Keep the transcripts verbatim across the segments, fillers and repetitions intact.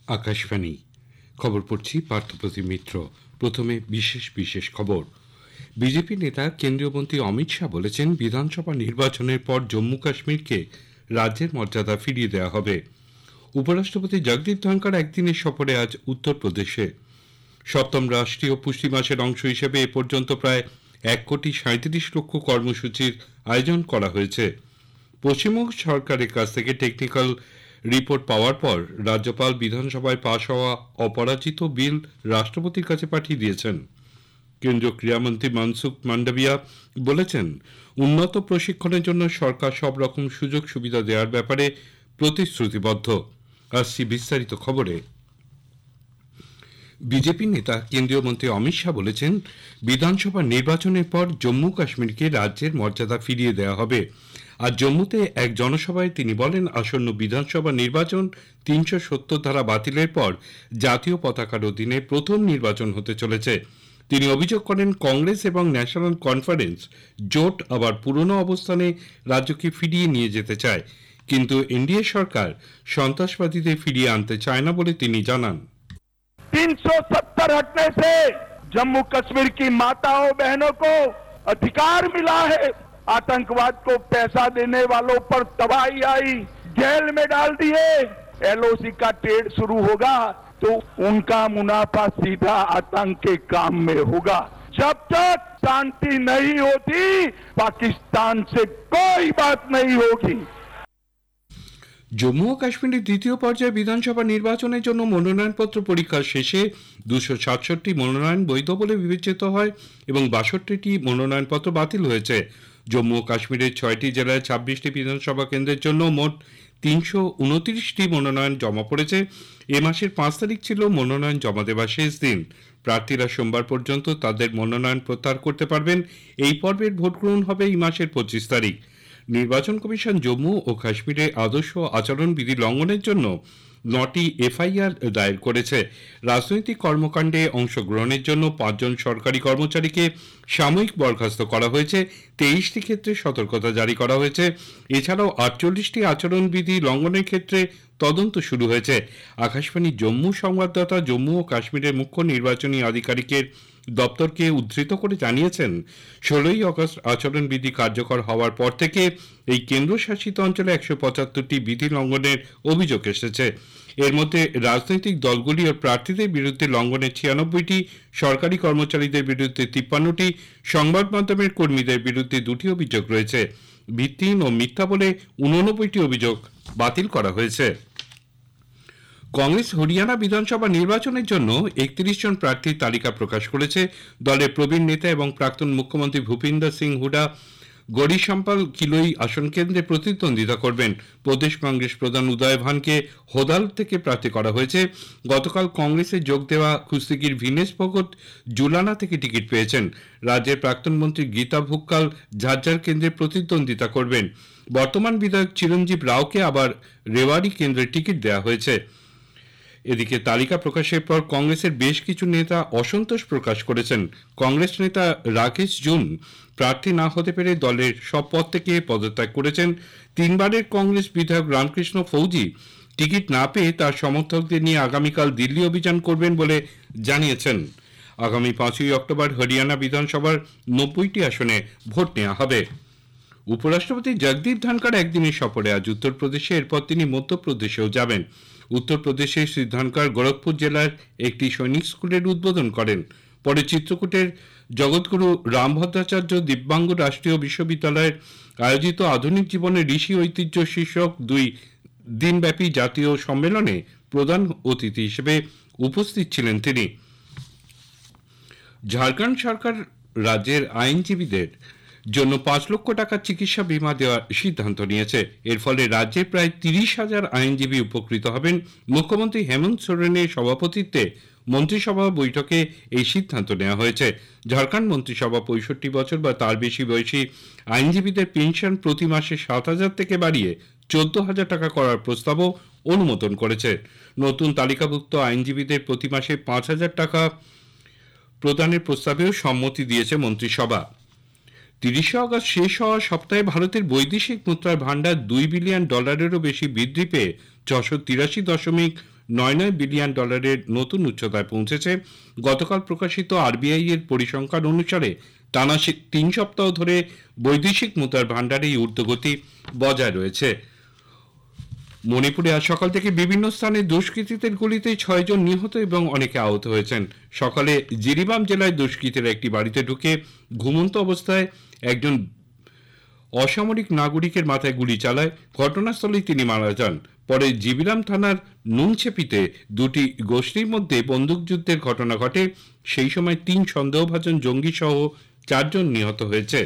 আকাশবাণী খবর পড়ছি পার্থপ্রতিম মিত্র। প্রথমে বিশেষ বিশেষ খবর। বিজেপি নেতা কেন্দ্রীয় মন্ত্রী অমিত শাহ বলেছেন, বিধানসভা নির্বাচনের পর জম্মু কাশ্মীরকে রাজ্যের মর্যাদা ফিরিয়ে দেওয়া হবে। উপরাষ্ট্রপতি জগদীপ ধনখড় একদিনের সফরে আজ উত্তরপ্রদেশে। সপ্তম রাষ্ট্রীয় পুষ্টি মাসের অংশ হিসেবে এ পর্যন্ত প্রায় এক কোটি সাঁত্রিশ লক্ষ কর্মসূচির আয়োজন করা হয়েছে। পশ্চিমবঙ্গ সরকারের কাছ থেকে টেকনিক্যাল রিপোর্ট পাওয়ার পর রাজ্যপাল বিধানসভায় পাশ হওয়া অপরাজিত বিল রাষ্ট্রপতির কাছে পাঠিয়ে দিয়েছেন। কেন্দ্রীয় ক্রীড়ামন্ত্রী মনসুখ মান্ডাভিয়া বলেছেন, উন্নত প্রশিক্ষণের জন্য সরকার সব রকম সুযোগ সুবিধা দেওয়ার ব্যাপারে প্রতিশ্রুতিবদ্ধ। আসছি বিস্তারিত খবরে। বিজেপি নেতা কেন্দ্রীয় মন্ত্রী অমিত শাহ বলেছেন, বিধানসভা নির্বাচনের পর জম্মু কাশ্মীরকে রাজ্যের মর্যাদা ফিরিয়ে দেওয়া হবে। আজ জম্মুতে এক জনসভায় তিনি বলেন, আসন্ন বিধানসভা নির্বাচন তিনশো সত্তর ধারা বাতিলের পর জাতীয় পতাকার অধীনে প্রথম নির্বাচন হতে চলেছে। তিনি অভিযোগ করেন, কংগ্রেস এবং ন্যাশনাল কনফারেন্স জোট আবার পুরনো অবস্থানে রাজ্যকে ফিরিয়ে নিয়ে যেতে চায়, কিন্তু এনডিএ সরকার সন্ত্রাসবাদীদের ফিরিয়ে আনতে চায় না বলে তিনি জানান। तीन सौ सत्तर हटने से जम्मू कश्मीर की माताओं बहनों को अधिकार मिला है। आतंकवाद को पैसा देने वालों पर तबाही आई, जेल में डाल दिए। एलओसी का ट्रेड शुरू होगा तो उनका मुनाफा सीधा आतंक के काम में होगा। जब तक शांति नहीं होती, पाकिस्तान से कोई बात नहीं होगी। জম্মু ও কাশ্মীরের দ্বিতীয় পর্যায়ে বিধানসভা নির্বাচনের জন্য মনোনয়নপত্র পরীক্ষা শেষে দুশো সাতষট্টি মনোনয়ন বৈধ বলে বিবেচিত হয় এবং বাষট্টিটি মনোনয়নপত্র বাতিল হয়েছে। জম্মু ও কাশ্মীরের ছয়টি জেলায় ছাব্বিশটি বিধানসভা কেন্দ্রের জন্য মোট তিনশো উনত্রিশটি মনোনয়ন জমা পড়েছে। এ মাসের পাঁচ তারিখ ছিল মনোনয়ন জমা দেওয়ার শেষ দিন। প্রার্থীরা সোমবার পর্যন্ত তাদের মনোনয়ন প্রত্যাহার করতে পারবেন। এই পর্বের ভোট গ্রহণ হবে এই মাসের পঁচিশ তারিখ। নির্বাচন কমিশন জম্মু ও কাশ্মীরে আদর্শ আচরণবিধি লঙ্ঘনের জন্য নটি এফআইআর দায়ের করেছে। রাজনৈতিক কর্মকাণ্ডে অংশগ্রহণের জন্য পাঁচজন সরকারি কর্মচারীকে সাময়িক বরখাস্ত করা হয়েছে। তেইশটি ক্ষেত্রে সতর্কতা জারি করা হয়েছে। এছাড়াও আটচল্লিশটি আচরণবিধি লঙ্ঘনের ক্ষেত্রে তদন্ত শুরু হয়েছে। আকাশবাণী জম্মু সংবাদদাতা জম্মু ও কাশ্মীরের মুখ্য নির্বাচনী আধিকারিকের দপ্তরকে উদ্ধৃত করে জানিয়েছেন, ষোলোই আগস্ট আচরণবিধি কার্যকর হওয়ার পর থেকে এই কেন্দ্রশাসিত অঞ্চলে একশো পঁচাত্তরটি বিধি লঙ্ঘনের অভিযোগ এসেছে। এর মধ্যে রাজনৈতিক দলগুলি ও প্রার্থীদের বিরুদ্ধে লঙ্ঘনের ছিয়ানব্বইটি, সরকারি কর্মচারীদের বিরুদ্ধে তিপ্পান্নটি, সংবাদ মাধ্যমের কর্মীদের বিরুদ্ধে দুটি অভিযোগ রয়েছে। ভিত্তিহীন ও মিথ্যা বলে উননব্বইটি অভিযোগ বাতিল করা হয়েছে। কংগ্রেস হরিয়ানা বিধানসভা নির্বাচনের জন্য একত্রিশ জন প্রার্থীর তালিকা প্রকাশ করেছে। দলের প্রবীণ নেতা এবং প্রাক্তন মুখ্যমন্ত্রী ভূপিন্দর সিং হুডা গড়িসম্পাল কিলোই আসন কেন্দ্রে প্রতিদ্বন্দ্বিতা করবেন। প্রদেশ কংগ্রেস প্রধান উদয় ভানকে হোদাল থেকে প্রার্থী করা হয়েছে। গতকাল কংগ্রেসে যোগ দেওয়া কুস্তিগির ভিনেশ ভগত জুলানা থেকে টিকিট পেয়েছেন। রাজ্যের প্রাক্তন মন্ত্রী গীতা ভুক্কাল ঝাজ্জার কেন্দ্রে প্রতিদ্বন্দ্বিতা করবেন। বর্তমান বিধায়ক চিরঞ্জীব রাওকে আবার রেওয়ারি কেন্দ্রে টিকিট দেওয়া হয়েছে। এদিকে তালিকা প্রকাশের পর কংগ্রেসের বেশ কিছু নেতা অসন্তোষ প্রকাশ করেছেন। কংগ্রেস নেতা রাকেশ জুন প্রার্থী না হতে পেরে দলের সব পদ থেকে পদত্যাগ করেছেন। তিনবারের কংগ্রেস বিধায়ক রামকৃষ্ণ ফৌজি টিকিট না পেয়ে তার সমর্থকদের নিয়ে আগামীকাল দিল্লি অভিযান করবেন বলে জানিয়েছেন। আগামী পাঁচই অক্টোবর হরিয়ানা বিধানসভার নব্বইটি আসনে ভোট নেওয়া হবে। উপরাষ্ট্রপতি জগদীপ ধনখড় একদিনের সফরে আজ উত্তরপ্রদেশে, এরপর তিনি মধ্যপ্রদেশেও যাবেন। উত্তরপ্রদেশে শ্রী ধনখড় গোরখপুর জেলার একটি সৈনিক স্কুলের উদ্বোধন করেন। পরে চিত্রকূটের জগৎগুরু রামভদ্রাচার্য দিব্যাঙ্গ রাষ্ট্রীয় বিশ্ববিদ্যালয়ের আয়োজিত আধুনিক জীবনের ঋষি ঐতিহ্য শীর্ষক দুই দিনব্যাপী জাতীয় সম্মেলনে প্রধান অতিথি হিসেবে উপস্থিত ছিলেন তিনি। ঝাড়খণ্ড সরকার রাজ্যের আইনজীবীদের জন্য পাঁচ লক্ষ টাকার চিকিৎসা বীমা দেওয়ার সিদ্ধান্ত নিয়েছে। এর ফলে রাজ্যে প্রায় তিরিশ হাজার আইনজীবী উপকৃত হবেন। মুখ্যমন্ত্রী হেমন্ত সোরেনের সভাপতিত্বে মন্ত্রিসভা বৈঠকে এই সিদ্ধান্ত নেওয়া হয়েছে। ঝাড়খণ্ড মন্ত্রিসভা পঁয়ষট্টি বছর বা তার বেশি বয়সী আইনজীবীদের পেনশন প্রতি মাসে সাত হাজার থেকে বাড়িয়ে চোদ্দ হাজার টাকা করার প্রস্তাবও অনুমোদন করেছে। নতুন তালিকাভুক্ত আইনজীবীদের প্রতি মাসে পাঁচ হাজার টাকা প্রদানের প্রস্তাবেও সম্মতি দিয়েছে মন্ত্রিসভা। তিরিশে আগস্ট শেষ হওয়া সপ্তাহে ভারতের বৈদেশিক মুদ্রার ভাণ্ডার দুই বিলিয়ন ডলারেরও বেশি বৃদ্ধি পেয়ে ছশো তিরাশি দশমিক নয় নয় বিলিয়ন ডলারের নতুন উচ্চতায় পৌঁছেছে। গতকাল প্রকাশিত আরবিআই এর পরিসংখ্যান অনুসারে টানা তিন সপ্তাহ ধরে বৈদেশিক মুদ্রার ভাণ্ডারে এই ঊর্ধ্বগতি বজায় রয়েছে। মণিপুরে আজ সকাল থেকে বিভিন্ন স্থানে দুষ্কৃতীদের গুলিতে ছয় জন নিহত এবং অনেকে আহত হয়েছেন। সকালে জিরিবাম জেলায় দুষ্কৃতীরা একটি বাড়িতে ঢুকে ঘুমন্ত অবস্থায় একজন অসামরিক নাগরিকের মাথায় গুলি চালায়। ঘটনাস্থলেই তিনি মারা যান। পরে জিবিরাম থানার নুনছেপিতে দুটি গোষ্ঠীর মধ্যে বন্দুকযুদ্ধের ঘটনা ঘটে। সেই সময় তিন সন্দেহভাজন জঙ্গি সহ চারজন নিহত হয়েছে।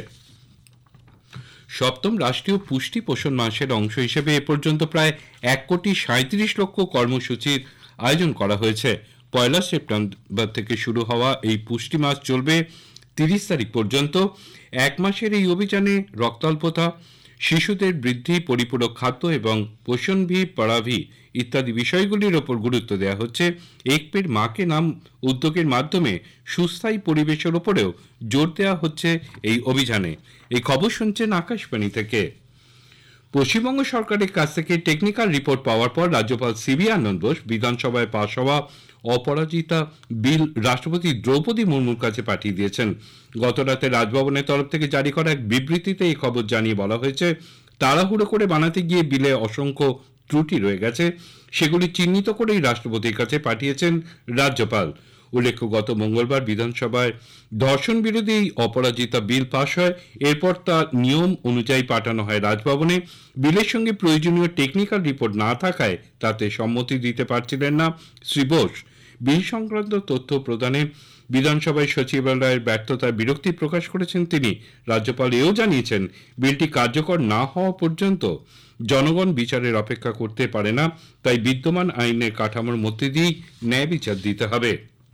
সপ্তম রাষ্ট্রীয় পুষ্টি পোষণ মাসের অংশ হিসেবে এ পর্যন্ত প্রায় এক কোটি সাঁত্রিশ লক্ষ কর্মসূচির আয়োজন করা হয়েছে। পয়লা সেপ্টেম্বর থেকে শুরু হওয়া এই পুষ্টি মাস চলবে তিরিশ তারিখ পর্যন্ত। এক মাসের এই অভিযানে রক্তাল্পতা, শিশুদের বৃদ্ধি, পরিপূরক খাদ্য এবং পোষণ ভি পড়াভি ইত্যাদি বিষয়গুলির ওপর গুরুত্ব দেওয়া হচ্ছে। এক পেড় মাকে নাম উদ্যোগের মাধ্যমে সুস্থায়ী পরিবেশের ওপরেও জোর দেওয়া হচ্ছে এই অভিযানে। এই খবর শুনছেন আকাশবাণী থেকে। পশ্চিমবঙ্গ সরকারের কাছ থেকে টেকনিক্যাল রিপোর্ট পাওয়ার পর রাজ্যপাল সিবি আনন্দ বোস বিধানসভায় পাশ হওয়া অপরাজিতা বিল রাষ্ট্রপতি দ্রৌপদী মুর্মুর কাছে পাঠিয়ে দিয়েছেন। গতরাতে রাজভবনের তরফ থেকে জারি করা এক বিবৃতিতে এই খবর জানিয়ে বলা হয়েছে, তাড়াহুড়ো করে বানাতে গিয়ে বিলে অসংখ্য ত্রুটি রয়ে গেছে, সেগুলি চিহ্নিত করেই রাষ্ট্রপতির কাছে পাঠিয়েছেন রাজ্যপাল। উল্লেখ্য, গত মঙ্গলবার বিধানসভায় ধর্ষণ বিরোধী এই অপরাজিতা বিল পাশ হয়। এরপর তা নিয়ম অনুযায়ী পাঠানো হয় রাজভবনে। বিলের সঙ্গে প্রয়োজনীয় টেকনিক্যাল রিপোর্ট না থাকায় তাতে সম্মতি দিতে পারছিলেন না শ্রী বোস। বিল সংক্রান্ত তথ্য প্রদানে বিধানসভায় সচিবালয়ের ব্যর্থতায় বিরক্তি প্রকাশ করেছেন তিনি। রাজ্যপাল এও জানিয়েছেন, বিলটি কার্যকর না হওয়া পর্যন্ত জনগণ বিচারের অপেক্ষা করতে পারে না, তাই বিদ্যমান আইনের কাঠামোর মধ্যে দিয়েই ন্যায় বিচার দিতে হবে।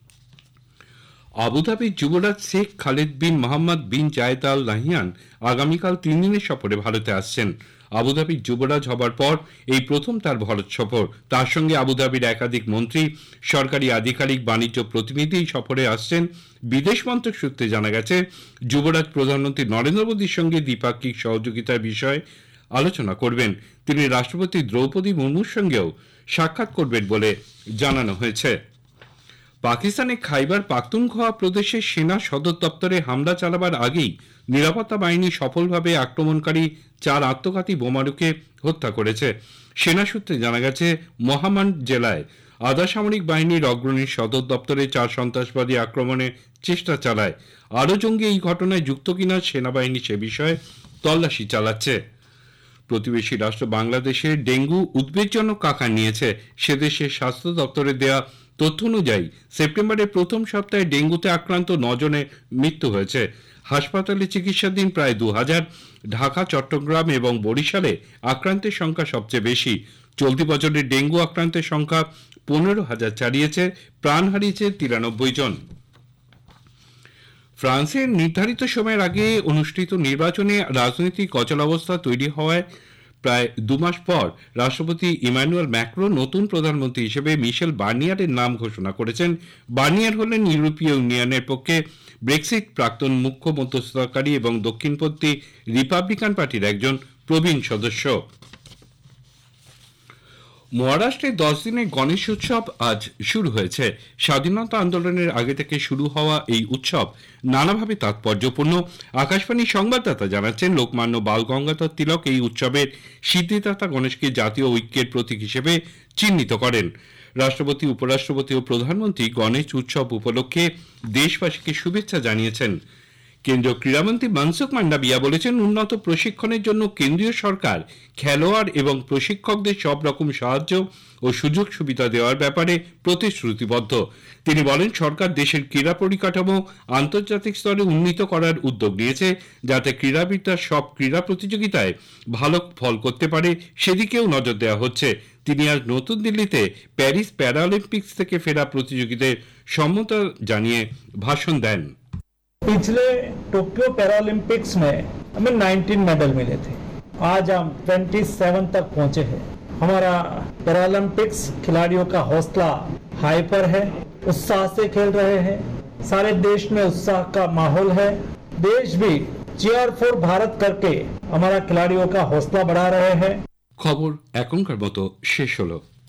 আবুধাবির যুবরাজ শেখ খালেদ বিন মোহাম্মদ বিন জায়েদ আল নাহিয়ান আগামীকাল তিন দিনের সফরে ভারতে আসছেন। আবুধাবির যুবরাজ হবার পর এই প্রথম তার ভারত সফর। তার সঙ্গে আবুধাবির একাধিক মন্ত্রী, সরকারি আধিকারিক, বাণিজ্য প্রতিনিধি সফরে আসছেন। বিদেশ মন্ত্রক সূত্রে জানা গেছে, যুবরাজ প্রধানমন্ত্রী নরেন্দ্র মোদীর সঙ্গে দ্বিপাক্ষিক সহযোগিতার বিষয়ে আলোচনা করবেন। তিনি রাষ্ট্রপতি দ্রৌপদী মুর্মুর সঙ্গেও সাক্ষাৎ করবেন বলে জানানো হয়েছে। পাকিস্তানের খাইবার পাখতুনখোয়া প্রদেশে সেনা সদর দপ্তরে হামলা চালাবার আগেই নিরাপত্তা বাহিনী সফলভাবে আক্রমণকারী চার আত্মঘাতী বোমারুকে হত্যা করেছে। সেনা সূত্রে জানা গেছে, মহামান্ড জেলায় আধা সামরিক বাহিনীর অগ্রণী সদর দপ্তরে চার সন্ত্রাসবাদী আক্রমণের চেষ্টা চালায়। আরও জঙ্গি এই ঘটনায় যুক্ত কিনা সেনাবাহিনী সে বিষয়ে তল্লাশি চালাচ্ছে। প্রতিবেশী রাষ্ট্র বাংলাদেশে ডেঙ্গু উদ্বেগজনক আকার নিয়েছে। সে দেশের স্বাস্থ্য দপ্তরে দেয়া তথ্য অনুযায়ী সেপ্টেম্বরের প্রথম সপ্তাহে ডেঙ্গুতে আক্রান্ত নজনের মৃত্যু হয়েছে। হাসপাতালে চিকিৎসাধীন প্রায় দু হাজার। ঢাকা, চট্টগ্রাম এবং বরিশালে আক্রান্তের সংখ্যা সবচেয়ে বেশি। চলতি বছরের ডেঙ্গু আক্রান্তের সংখ্যা পনেরো হাজার ছাড়িয়েছে। প্রাণ হারিয়েছে তিরানব্বই জন। ফ্রান্সের নির্ধারিত সময়ের আগে অনুষ্ঠিত নির্বাচনে রাজনৈতিক অচলাবস্থা তৈরি হওয়ায় প্রায় দু মাস পর রাষ্ট্রপতি ইমানুয়েল ম্যাক্রো নতুন প্রধানমন্ত্রী হিসেবে মিশেল বার্নিয়ারের নাম ঘোষণা করেছেন। বার্নিয়ার হলেন ইউরোপীয় ইউনিয়নের পক্ষে ব্রেক্সিট প্রাক্তন মুখ্য মধ্যস্থতাকারী এবং দক্ষিণপন্থী রিপাবলিকান পার্টির একজন প্রবীণ সদস্য। মহারাষ্ট্রে দশ দিনের গণেশ উৎসব আজ শুরু হয়েছে। স্বাধীনতা আন্দোলনের আগে থেকে শুরু হওয়া এই উৎসব নানাভাবে তাৎপর্যপূর্ণ। আকাশবাণীর সংবাদদাতা জানাচ্ছেন, লোকমান্য বাল গঙ্গাধর তিলক এই উৎসবের সিদ্ধিদাতা গণেশকে জাতীয় ঐক্যের প্রতীক হিসেবে চিহ্নিত করেন। রাষ্ট্রপতি, উপরাষ্ট্রপতি ও প্রধানমন্ত্রী গণেশ উৎসব উপলক্ষে দেশবাসীকে শুভেচ্ছা জানিয়েছেন। কেন্দ্রীয় ক্রীড়ামন্ত্রী মনসুখ মান্ডাভিয়া বলেছেন, উন্নত প্রশিক্ষণের জন্য কেন্দ্রীয় সরকার খেলোয়াড় এবং প্রশিক্ষকদের সব রকম সাহায্য ও সুযোগ সুবিধা দেওয়ার ব্যাপারে প্রতিশ্রুতিবদ্ধ। তিনি বলেন, সরকার দেশের ক্রীড়া পরিকাঠামো আন্তর্জাতিক স্তরে উন্নীত করার উদ্যোগ নিয়েছে, যাতে ক্রীড়াবিদরা সব ক্রীড়া প্রতিযোগিতায় ভালো ফল করতে পারে, সেদিকেও নজর দেওয়া হচ্ছে। তিনি আজ নতুন দিল্লিতে প্যারিস প্যারালিম্পিক্স থেকে ফেরা প্রতিযোগীদের সম্মত জানিয়ে ভাষণ দেন। पिछले टोक्यो पैरालंपिक्स में हमें उन्नीस मेडल मिले थे। आज हम सत्ताईस तक पहुंचे हैं। हमारा पैरालंपिक्स खिलाड़ियों का हौसला हाई पर है, उत्साह से खेल रहे हैं। सारे देश में उत्साह का माहौल है। देश भी चीयर फॉर भारत करके हमारा खिलाड़ियों का हौसला बढ़ा रहे हैं। खबर एखनकार मतो शेष हलो।